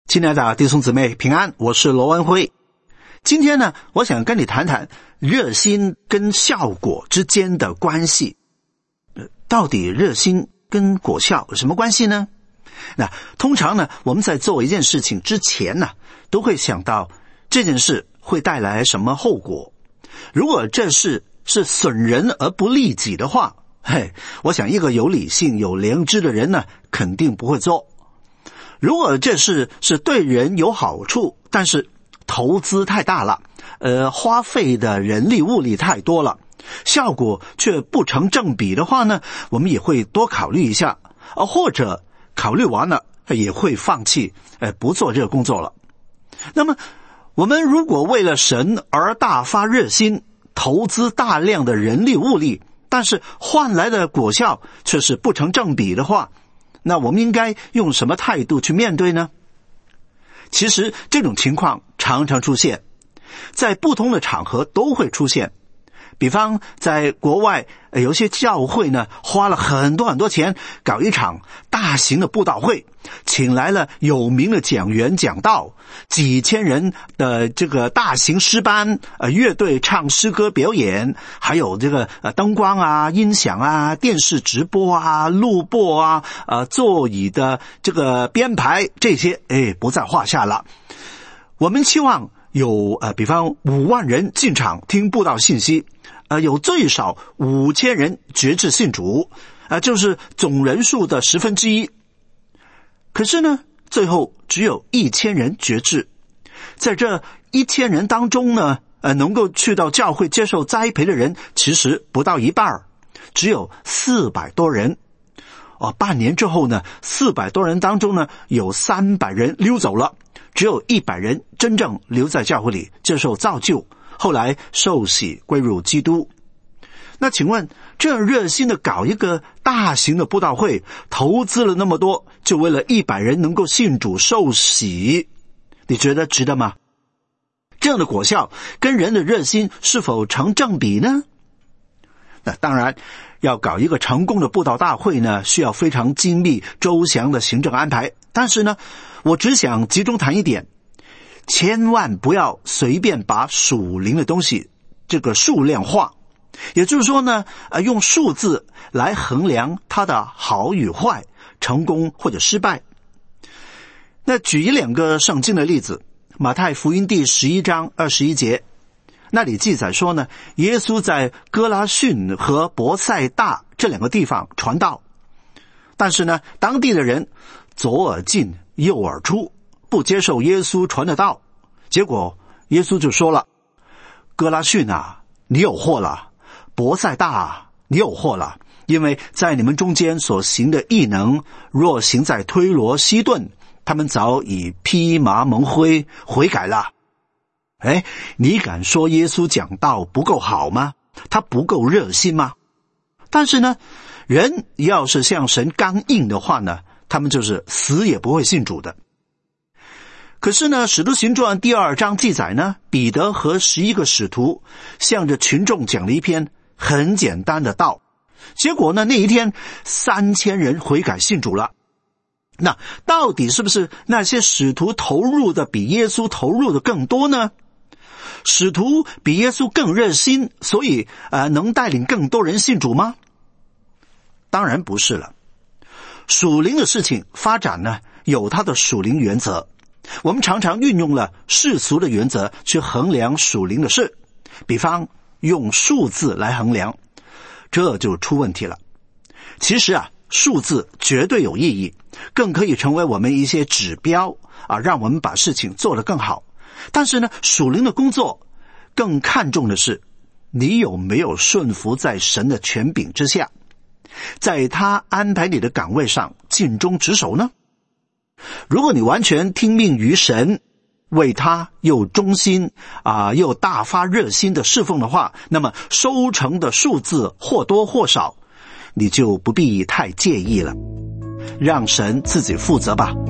亲爱的弟兄姊妹平安，我是罗文辉。今天呢，我想跟你谈谈热心跟效果之间的关系。到底热心跟果效有什么关系呢？那通常呢，我们在做一件事情之前呢，都会想到这件事会带来什么后果。如果这事是损人而不利己的话，我想一个有理性有良知的人呢，肯定不会做。如果这事是对人有好处，但是投资太大了，花费的人力物力太多了，效果却不成正比的话呢，我们也会多考虑一下，或者考虑完了也会放弃，不做这个工作了。那么我们如果为了神而大发热心，投资大量的人力物力，但是换来的果效却是不成正比的话，那我们应该用什么态度去面对呢？其实这种情况常常出现，在不同的场合都会出现。比方在国外，有些教会呢花了很多钱搞一场大型的布道会，请来了有名的讲员讲道，几千人的这个大型诗班，乐队唱诗歌表演，还有这个灯光啊、音响啊、电视直播啊、录播啊、座椅的这个编排，这些不在话下了。我们期望有比方5万人进场听布道信息，有最少5000人决志信主，就是总人数的1/10。可是呢，最后只有1000人决志。在这1000人当中呢，能够去到教会接受栽培的人其实不到一半，只有400多人。半年之后呢，400多人当中呢，有300人溜走了，只有100人真正留在教会里接受造就，后来受洗归入基督。那请问，这样热心的搞一个大型的布道会，投资了那么多，就为了100人能够信主受洗，你觉得值得吗？这样的果效跟人的热心是否成正比呢？那当然，要搞一个成功的布道大会呢，需要非常精密周详的行政安排。但是呢，我只想集中谈一点，千万不要随便把属灵的东西这个数量化，也就是说呢，用数字来衡量它的好与坏，成功或者失败。那举2个圣经的例子，马太福音第11章21节，那里记载说呢，耶稣在哥拉汛和伯赛大这2个地方传道，但是呢，当地的人左耳进右耳出，不接受耶稣传的道。结果耶稣就说了，哥拉汛啊，你有祸了；伯赛大啊，你有祸了，因为在你们中间所行的异能，若行在推罗西顿，他们早已披麻蒙灰悔改了。你敢说耶稣讲道不够好吗？他不够热心吗？但是呢，人要是向神刚硬的话呢，他们就是死也不会信主的。可是呢，使徒行传第2章记载呢，彼得和11个使徒向着群众讲了一篇很简单的道，结果呢，那一天3000人悔改信主了。那到底是不是那些使徒投入的比耶稣投入的更多呢？使徒比耶稣更热心，所以能带领更多人信主吗？当然不是了。属灵的事情发展呢，有它的属灵原则。我们常常运用了世俗的原则去衡量属灵的事，比方用数字来衡量，这就出问题了。其实数字绝对有意义，更可以成为我们一些指标让我们把事情做得更好。但是呢，属灵的工作更看重的是你有没有顺服在神的权柄之下，在他安排你的岗位上尽忠职守呢？如果你完全听命于神，为他又忠心又大发热心的侍奉的话，那么收成的数字或多或少，你就不必太介意了，让神自己负责吧。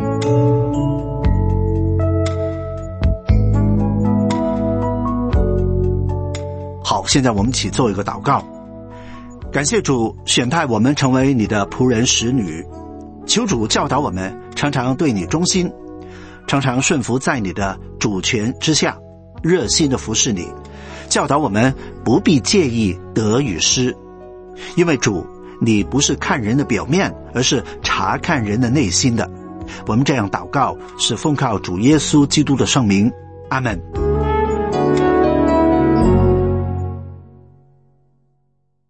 好，现在我们一起做一个祷告。感谢主选派我们成为你的仆人使女，求主教导我们常常对你忠心， 常常顺服在你的主权之下，热心的服侍你，教导我们不必介意得与失，因为主，你不是看人的表面，而是查看人的内心的。我们这样祷告，是奉靠主耶稣基督的圣名，阿们。